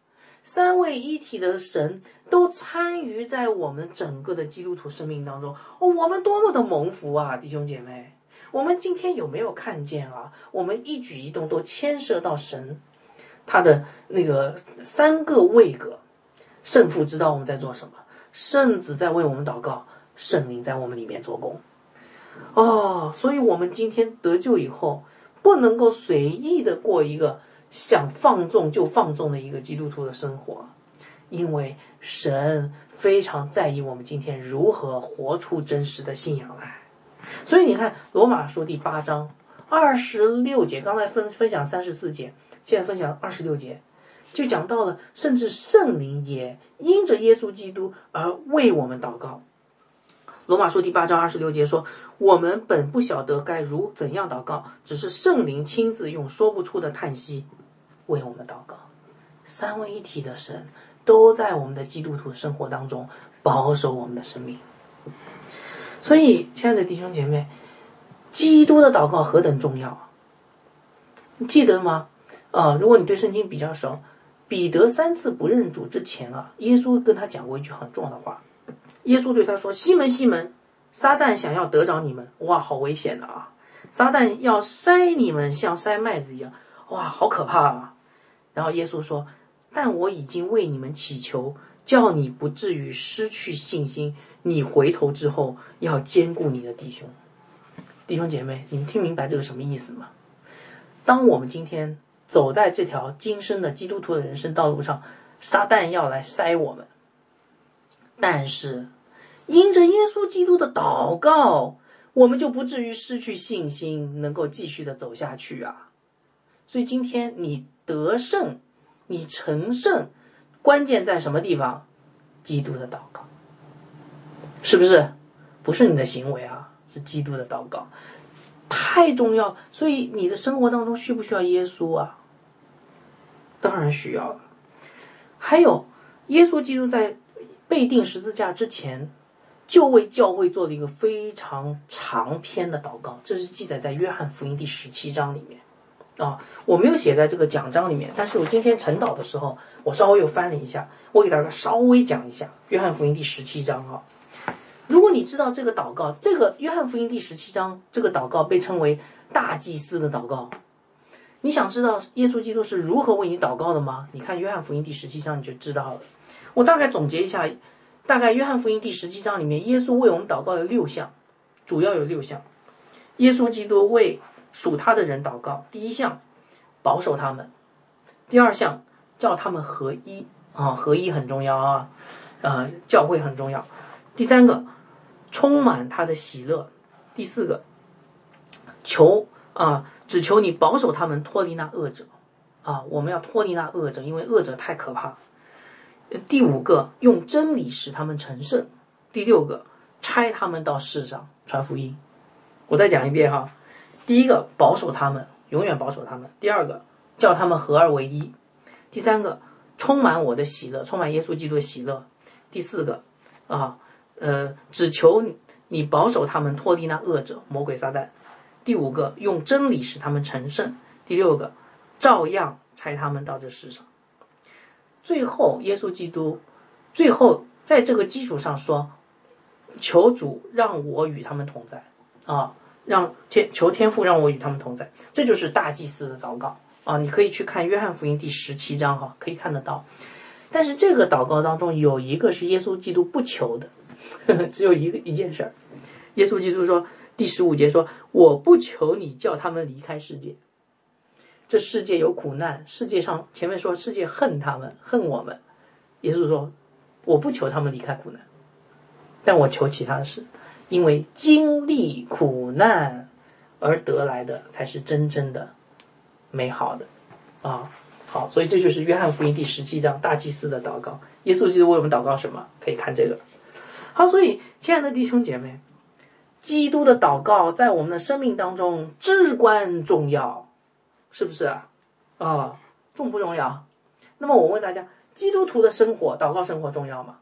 三位一体的神都参与在我们整个的基督徒生命当中，哦，我们多么的蒙福啊，弟兄姐妹！我们今天有没有看见啊？我们一举一动都牵涉到神，他的那个三个位格，圣父知道我们在做什么，圣子在为我们祷告，圣灵在我们里面做工。哦，所以我们今天得救以后，不能够随意的过一个想放纵就放纵的一个基督徒的生活，因为神非常在意我们今天如何活出真实的信仰来。所以你看罗马书第八章二十六节，刚才分分享三十四节，现在分享二十六节，就讲到了，甚至圣灵也因着耶稣基督而为我们祷告。罗马书第八章二十六节说，我们本不晓得该如怎样祷告，只是圣灵亲自用说不出的叹息为我们祷告。三位一体的神都在我们的基督徒生活当中保守我们的生命。所以亲爱的弟兄姐妹，基督的祷告何等重要啊！你记得吗？啊，如果你对圣经比较熟，彼得三次不认主之前啊，耶稣跟他讲过一句很重要的话。耶稣对他说，西门西门，撒旦想要得着你们，哇，好危险的啊！撒旦要筛你们像筛麦子一样，哇，好可怕啊！然后耶稣说，但我已经为你们祈求，叫你不至于失去信心，你回头之后要兼顾你的弟兄。弟兄姐妹，你们听明白这个什么意思吗？当我们今天走在这条今生的基督徒的人生道路上，撒旦要来筛我们，但是因着耶稣基督的祷告，我们就不至于失去信心，能够继续的走下去啊。所以今天你得胜，你成圣，关键在什么地方？基督的祷告，是不是？不是你的行为啊，是基督的祷告，太重要。所以你的生活当中需不需要耶稣啊？当然需要了。还有耶稣基督在被钉十字架之前，就为教会做了一个非常长篇的祷告，这是记载在约翰福音第十七章里面啊，我没有写在这个讲章里面，但是我今天晨祷的时候，我稍微又翻了一下，我给大家稍微讲一下约翰福音第十七章啊。如果你知道这个祷告，这个约翰福音第十七章这个祷告被称为大祭司的祷告，你想知道耶稣基督是如何为你祷告的吗？你看约翰福音第十七章你就知道了。我大概总结一下，大概约翰福音第十七章里面，耶稣为我们祷告的六项，主要有六项。耶稣基督为属他的人祷告，第一项保守他们，第二项叫他们合一啊，合一很重要啊，呃，教会很重要。第三个充满他的喜乐，第四个求啊，只求你保守他们脱离那恶者啊，我们要脱离那恶者，因为恶者太可怕。第五个用真理使他们成圣，第六个差他们到世上传福音。我再讲一遍哈，第一个保守他们，永远保守他们；第二个叫他们合而为一；第三个充满我的喜乐，充满耶稣基督的喜乐；第四个啊，呃，只求你保守他们脱离那恶者魔鬼撒旦；第五个用真理使他们成圣；第六个照样差他们到这世上。最后耶稣基督最后在这个基础上说，求主让我与他们同在啊，让天求天父让我与他们同在，这就是大祭司的祷告啊。你可以去看约翰福音第十七章哈，可以看得到。但是这个祷告当中有一个是耶稣基督不求的，呵呵，只有一个一件事儿。耶稣基督说，第十五节说，我不求你叫他们离开世界，这世界有苦难，世界上前面说世界恨他们，恨我们。耶稣说，我不求他们离开苦难，但我求其他的事，因为经历苦难而得来的才是真正的美好的啊。好，所以这就是约翰福音第十七章大祭司的祷告。耶稣基督为我们祷告什么？可以看这个。好，所以亲爱的弟兄姐妹，基督的祷告在我们的生命当中至关重要，是不是啊？啊，重不重要？那么我问大家，基督徒的生活，祷告生活重要吗？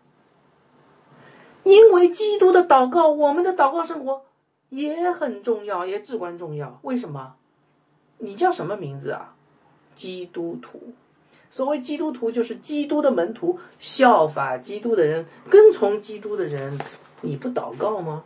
因为基督的祷告，我们的祷告生活也很重要，也至关重要。为什么？你叫什么名字啊？基督徒。 所谓基督徒就是基督的门徒，效法基督的人，跟从基督的人，你不祷告吗？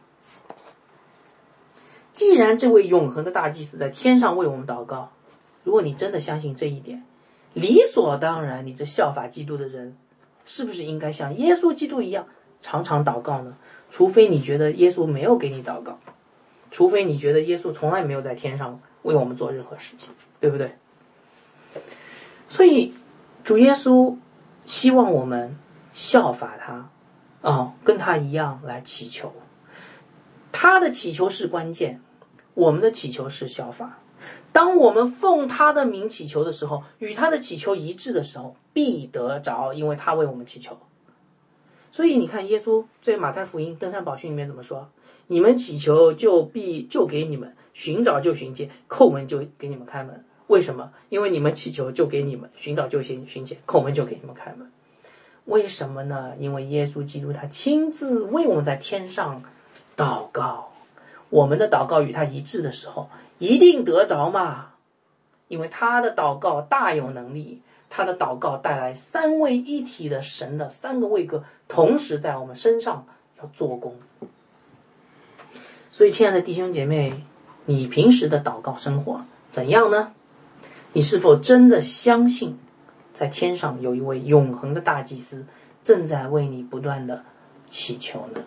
既然这位永恒的大祭司在天上为我们祷告，如果你真的相信这一点，理所当然你这效法基督的人是不是应该像耶稣基督一样常常祷告呢？除非你觉得耶稣没有给你祷告，除非你觉得耶稣从来没有在天上为我们做任何事情，对不对？所以主耶稣希望我们效法他，哦，跟他一样来祈求。他的祈求是关键，我们的祈求是效法。当我们奉他的名祈求的时候，与他的祈求一致的时候，必得着，因为他为我们祈求。所以你看耶稣在马太福音登山宝训里面怎么说？你们祈求就必就给你们，寻找就寻见，叩门就给你们开门。为什么？因为你们祈求就给你们，寻找就寻见，叩门就给你们开门。为什么呢？因为耶稣基督他亲自为我们在天上祷告，我们的祷告与他一致的时候，一定得着嘛。因为他的祷告大有能力，他的祷告带来三位一体的神的三个位格同时在我们身上要做工。所以亲爱的弟兄姐妹，你平时的祷告生活怎样呢？你是否真的相信在天上有一位永恒的大祭司正在为你不断的祈求呢？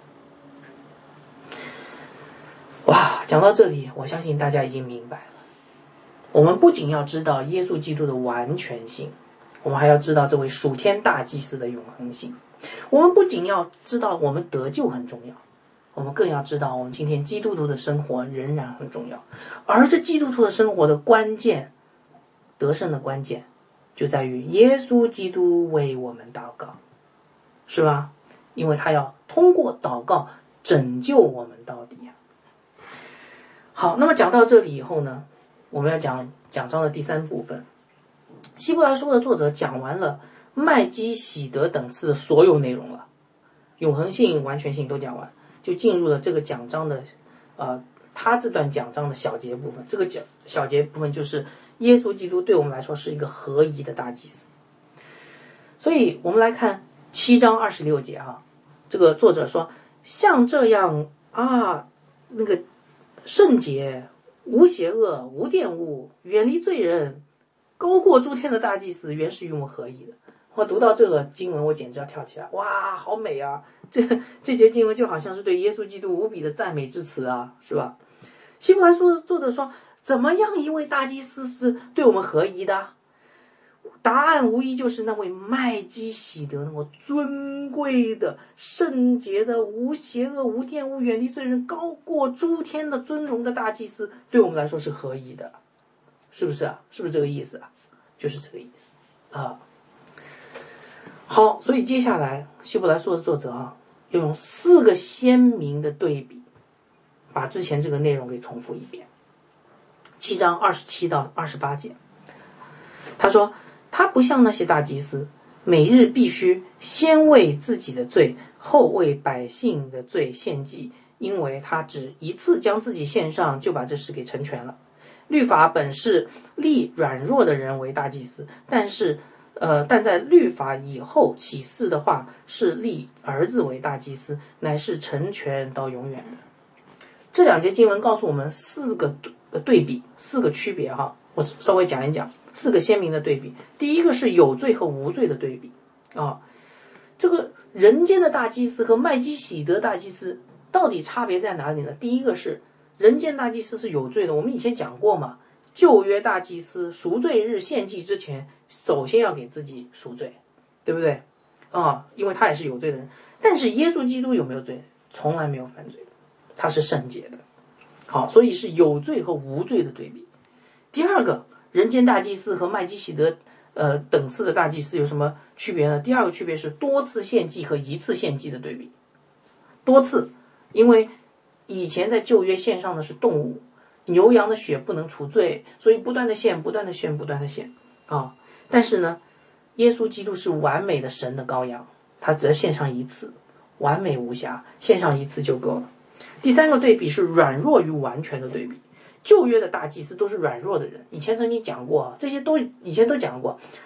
哇，讲到这里，我相信大家已经明白了。我们不仅要知道耶稣基督的完全性，我们还要知道这位属天大祭司的永恒性。我们不仅要知道我们得救很重要，我们更要知道我们今天基督徒的生活仍然很重要。而这基督徒的生活的关键，得胜的关键，就在于耶稣基督为我们祷告，是吧？因为他要通过祷告拯救我们到底啊。好，那么讲到这里以后呢，我们要讲讲章的第三部分。希伯来书的作者讲完了麦基洗德等次的所有内容了，永恒性、完全性都讲完，就进入了这个讲章的呃，他这段讲章的小节部分。这个小小节部分就是耶稣基督对我们来说是一个合宜的大祭司。所以我们来看七章二十六节哈，这个作者说，像这样啊，那个圣洁、无邪恶、无玷污、远离罪人、高过诸天的大祭司，原是与我们合宜的。我读到这个经文，我简直要跳起来！哇，好美啊！这这节经文就好像是对耶稣基督无比的赞美之词啊，是吧？希伯来书作者说，怎么样一位大祭司是对我们合宜的？答案无疑就是那位麦基洗德，那么尊贵的、圣洁的、无邪恶、无玷污、远离罪人、高过诸天的尊荣的大祭司，对我们来说是合宜的，是不是啊？是不是这个意思啊？就是这个意思啊。好，所以接下来希伯来书的作者啊，要用四个鲜明的对比，把之前这个内容给重复一遍。七章二十七到二十八节，他说，他不像那些大祭司，每日必须先为自己的罪，后为百姓的罪献祭，因为他只一次将自己献上，就把这事给成全了。律法本是立软弱的人为大祭司，但是呃，但在律法以后启示的话，是立儿子为大祭司，乃是成全到永远的。这两节经文告诉我们四个对比，四个区别哈，我稍微讲一讲四个鲜明的对比。第一个是有罪和无罪的对比啊，这个人间的大祭司和麦基洗德大祭司到底差别在哪里呢？第一个是人间大祭司是有罪的，我们以前讲过嘛，旧约大祭司赎罪日献祭之前，首先要给自己赎罪，对不对啊？因为他也是有罪的人。但是耶稣基督有没有罪？从来没有犯罪，他是圣洁的。好，所以是有罪和无罪的对比。第二个，人间大祭司和麦基洗德呃等次的大祭司有什么区别呢？第二个区别是多次献祭和一次献祭的对比。多次，因为以前在旧约献上的是动物，牛羊的血不能除罪，所以不断的献，不断的献，不断的献啊。但是呢，耶稣基督是完美的神的羔羊，他只要献上一次，完美无瑕，献上一次就够了。第三个对比是软弱与完全的对比。旧约的大祭司都是软弱的人，以前曾经讲过，这些都以前都讲过。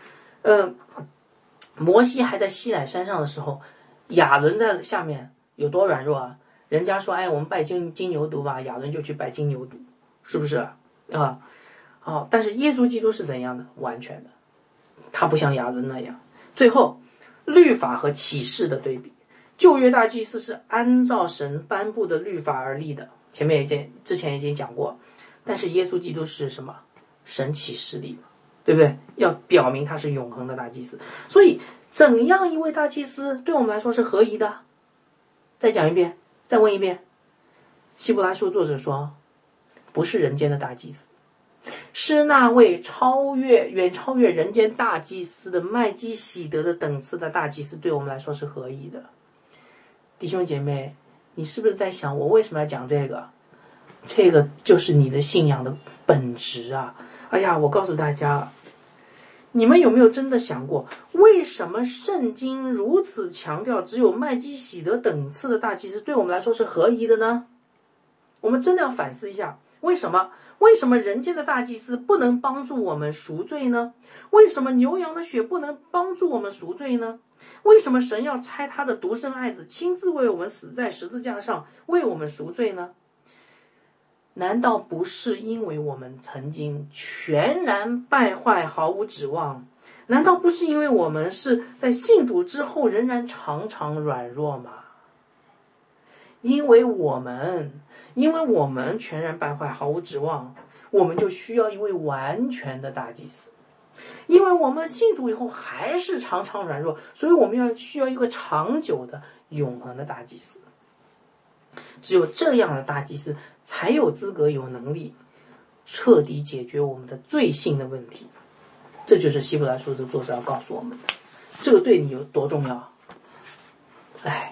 嗯、呃，摩西还在西乃山上的时候，亚伦在下面有多软弱啊？人家说，哎，我们拜金金牛犊吧，亚伦就去拜金牛犊，是不是啊？啊，好，但是耶稣基督是怎样的？完全的，他不像亚伦那样。最后，律法和启示的对比，旧约大祭司是按照神颁布的律法而立的，前面已经之前已经讲过，但是耶稣基督是什么？神启示立的，对不对？要表明他是永恒的大祭司。所以，怎样一位大祭司对我们来说是合宜的？再讲一遍，再问一遍。希伯来书作者说，不是人间的大祭司，是那位超越远超越人间大祭司的麦基喜德的等次的大祭司，对我们来说是合宜的。弟兄姐妹，你是不是在想，我为什么要讲这个？这个就是你的信仰的本质啊！哎呀，我告诉大家，你们有没有真的想过，为什么圣经如此强调只有麦基喜德等次的大祭司对我们来说是合宜的呢？我们真的要反思一下，为什么？为什么人间的大祭司不能帮助我们赎罪呢？为什么牛羊的血不能帮助我们赎罪呢？为什么神要差他的独生爱子亲自为我们死在十字架上，为我们赎罪呢？难道不是因为我们曾经全然败坏，毫无指望？难道不是因为我们是在信主之后仍然常常软弱吗？因为我们因为我们全然败坏，毫无指望，我们就需要一位完全的大祭司。因为我们信主以后还是常常软弱，所以我们要需要一个长久的永恒的大祭司。只有这样的大祭司才有资格有能力彻底解决我们的罪性的问题。这就是希伯来书的作者要告诉我们的，这个对你有多重要？哎，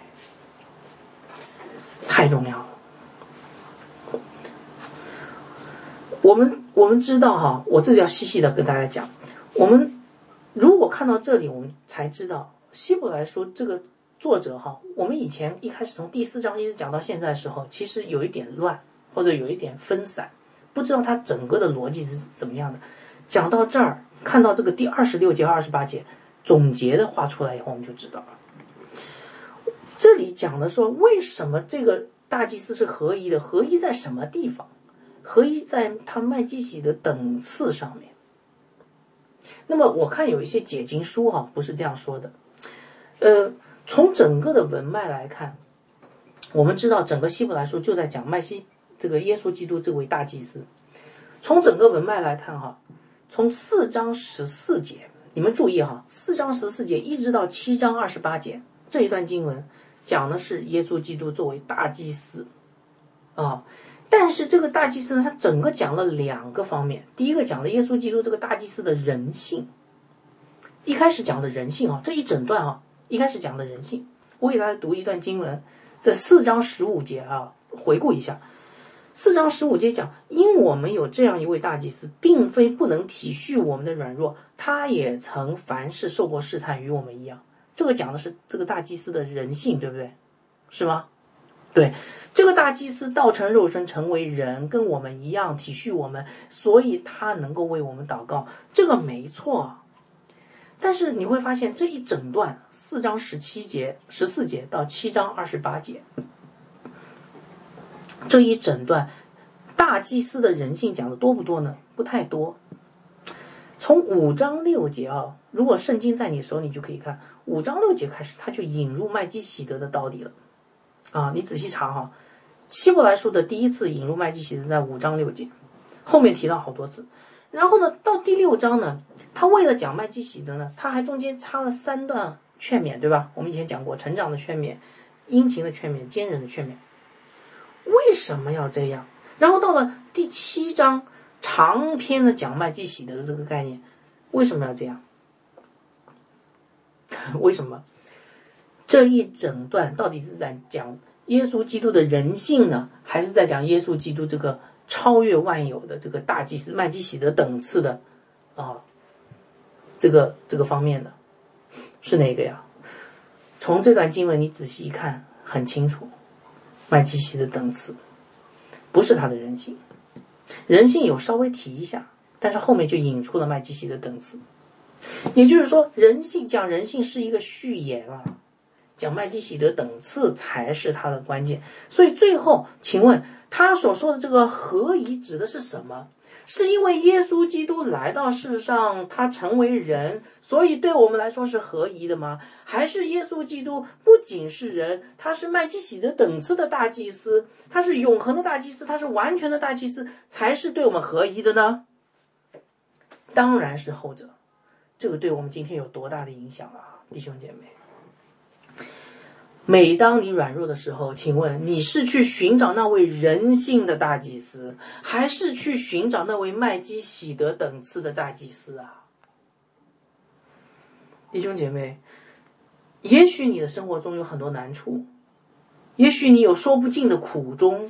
太重要了。我们我们知道哈，我这里要细细的跟大家讲，我们如果看到这里，我们才知道希伯来书这个作者哈，我们以前一开始从第四章一直讲到现在的时候，其实有一点乱，或者有一点分散，不知道他整个的逻辑是怎么样的。讲到这儿，看到这个第二十六节、二十八节总结的画出来以后，我们就知道了。这里讲的说，为什么这个大祭司是合宜的？合宜在什么地方？合宜在他麦基喜的等次上面。那么我看有一些解经书哈、啊，不是这样说的。呃，从整个的文脉来看，我们知道整个希伯来书就在讲麦西这个耶稣基督这位大祭司。从整个文脉来看哈、啊，从四章十四节，你们注意哈，四章十四节一直到七章二十八节这一段经文讲的是耶稣基督作为大祭司啊。但是这个大祭司呢，他整个讲了两个方面。第一个讲了耶稣基督这个大祭司的人性，一开始讲的人性啊，这一整段啊，一开始讲的人性。我给大家读一段经文，这四章十五节啊，回顾一下。四章十五节讲，因我们有这样一位大祭司，并非不能体恤我们的软弱，他也曾凡事受过试探，与我们一样。这个讲的是这个大祭司的人性，对不对？是吗？对，这个大祭司道成肉身，成为人，跟我们一样体恤我们，所以他能够为我们祷告，这个没错。但是你会发现这一整段四章十七节、十四节到七章二十八节，这一整段大祭司的人性讲的多不多呢？不太多。从五章六节啊，如果圣经在你手里，你就可以看五章六节开始，他就引入麦基喜德的道理了。啊，你仔细查哈，希伯来书的第一次引入麦基喜德在五章六节，后面提到好多次。然后呢，到第六章呢，他为了讲麦基喜德呢，他还中间插了三段劝勉，对吧？我们以前讲过，成长的劝勉、殷勤的劝勉、坚忍的劝勉。为什么要这样？然后到了第七章，长篇的讲麦基喜德的这个概念，为什么要这样？为什么？这一整段到底是在讲耶稣基督的人性呢，还是在讲耶稣基督这个超越万有的这个大祭司麦基喜德等次的啊这个这个方面的？是哪个呀？从这段经文你仔细一看，很清楚，麦基喜德等次不是他的人性，人性有稍微提一下，但是后面就引出了麦基喜德等次。 也就是说，人性讲人性是一个序言啊，讲麦基洗德等次才是它的关键。所以最后，请问他所说的这个合一指的是什么？是因为耶稣基督来到世上，他成为人，所以对我们来说是合一的吗？还是耶稣基督不仅是人，他是麦基洗德等次的大祭司，他是永恒的大祭司，他是完全的大祭司，才是对我们合一的呢？当然是后者。这个对我们今天有多大的影响啊，弟兄姐妹？每当你软弱的时候，请问你是去寻找那位人性的大祭司，还是去寻找那位麦基洗德等次的大祭司啊？弟兄姐妹，也许你的生活中有很多难处，也许你有说不尽的苦衷，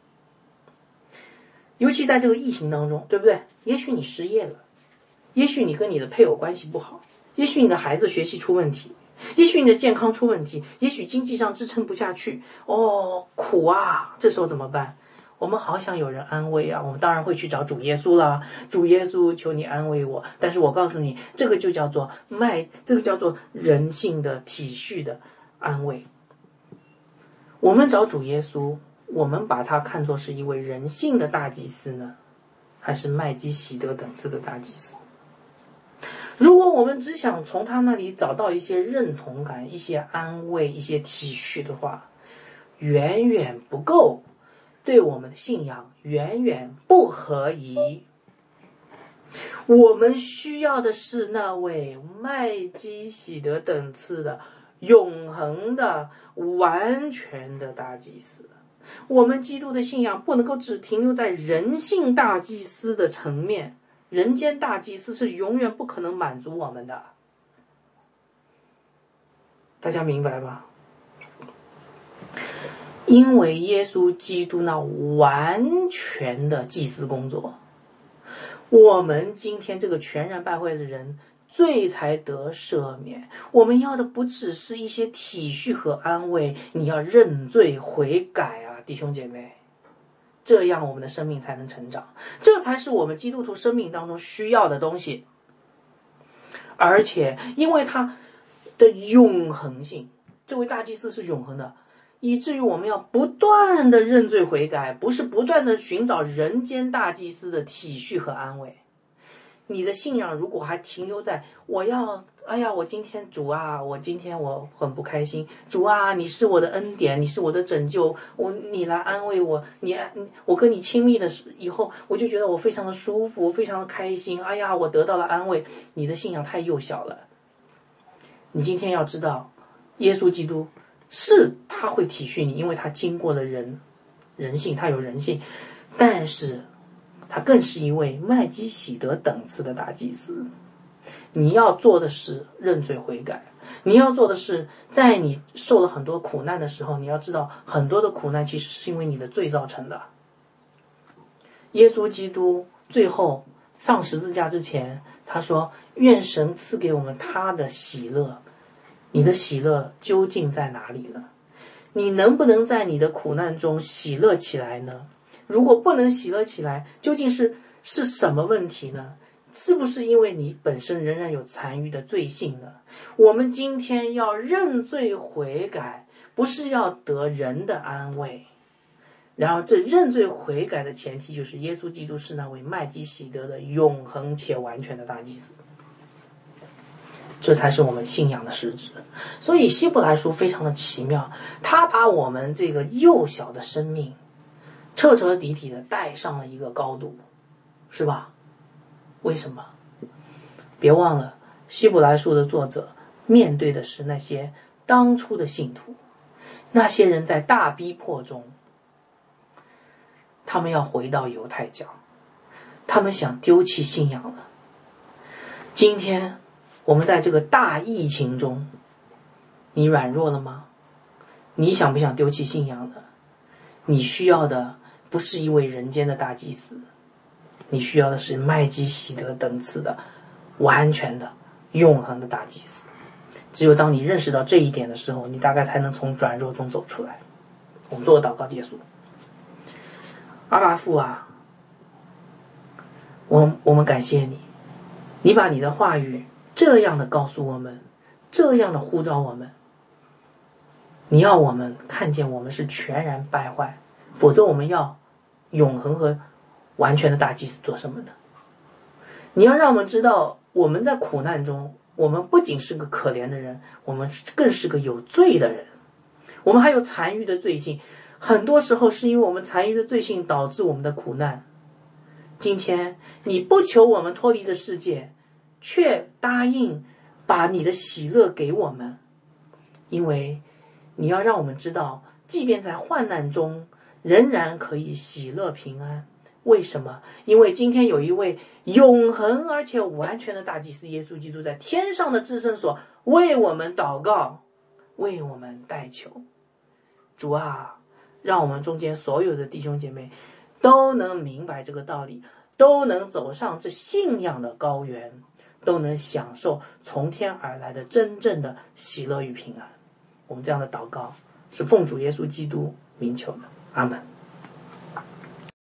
尤其在这个疫情当中，对不对？也许你失业了，也许你跟你的配偶关系不好，也许你的孩子学习出问题，也许你的健康出问题，也许经济上支撑不下去，哦，苦啊！这时候怎么办？我们好想有人安慰啊，我们当然会去找主耶稣啦。主耶稣，求你安慰我。但是我告诉你，这个就叫做麦，这个叫做人性的体恤的安慰。我们找主耶稣，我们把他看作是一位人性的大祭司呢，还是麦基洗德等次的大祭司？如果我们只想从他那里找到一些认同感、一些安慰、一些体恤的话，远远不够，对我们的信仰远远不合宜。我们需要的是那位麦基洗德等次的永恒的完全的大祭司。我们基督的信仰不能够只停留在人性大祭司的层面，人间大祭司是永远不可能满足我们的。大家明白吧？因为耶稣基督那完全的祭司工作，我们今天这个全然败坏的人罪才得赦免。我们要的不只是一些体恤和安慰，你要认罪悔改啊，弟兄姐妹，这样我们的生命才能成长，这才是我们基督徒生命当中需要的东西。而且因为他的永恒性，这位大祭司是永恒的，以至于我们要不断的认罪悔改，不是不断的寻找人间大祭司的体恤和安慰。你的信仰如果还停留在我要哎呀我今天主啊，我今天我很不开心，主啊你是我的恩典，你是我的拯救，我你来安慰我，你我跟你亲密的以后，我就觉得我非常的舒服，非常的开心，哎呀我得到了安慰。你的信仰太幼小了。你今天要知道，耶稣基督是他会体恤你，因为他经过了人人性，他有人性，但是他更是一位麦基洗德等次的大祭司。你要做的是认罪悔改，你要做的是在你受了很多苦难的时候，你要知道很多的苦难其实是因为你的罪造成的。耶稣基督最后上十字架之前，他说愿神赐给我们他的喜乐。你的喜乐究竟在哪里呢？你能不能在你的苦难中喜乐起来呢？如果不能喜乐起来，究竟是是什么问题呢？是不是因为你本身仍然有残余的罪性呢？我们今天要认罪悔改，不是要得人的安慰。然后这认罪悔改的前提就是耶稣基督是那位麦基洗德的永恒且完全的大祭司，这才是我们信仰的实质。所以希伯来书非常的奇妙，他把我们这个幼小的生命彻彻底底的带上了一个高度，是吧？为什么？别忘了，希伯来书的作者面对的是那些当初的信徒，那些人在大逼迫中，他们要回到犹太教，他们想丢弃信仰了。今天我们在这个大疫情中，你软弱了吗？你想不想丢弃信仰呢？你需要的不是一位人间的大祭司，你需要的是麦基洗德等次的完全的永恒的大祭司。只有当你认识到这一点的时候，你大概才能从软弱中走出来。我们做个祷告结束。阿爸父啊，我我们感谢你，你把你的话语这样的告诉我们，这样的呼召我们，你要我们看见我们是全然败坏，否则我们要永恒和完全的大祭司做什么呢？你要让我们知道，我们在苦难中，我们不仅是个可怜的人，我们更是个有罪的人，我们还有残余的罪性，很多时候是因为我们残余的罪性导致我们的苦难。今天你不求我们脱离这世界，却答应把你的喜乐给我们，因为你要让我们知道，即便在患难中仍然可以喜乐平安。为什么？因为今天有一位永恒而且完全的大祭司耶稣基督在天上的至圣所为我们祷告，为我们代求。主啊，让我们中间所有的弟兄姐妹都能明白这个道理，都能走上这信仰的高原，都能享受从天而来的真正的喜乐与平安。我们这样的祷告是奉主耶稣基督名求的，阿们。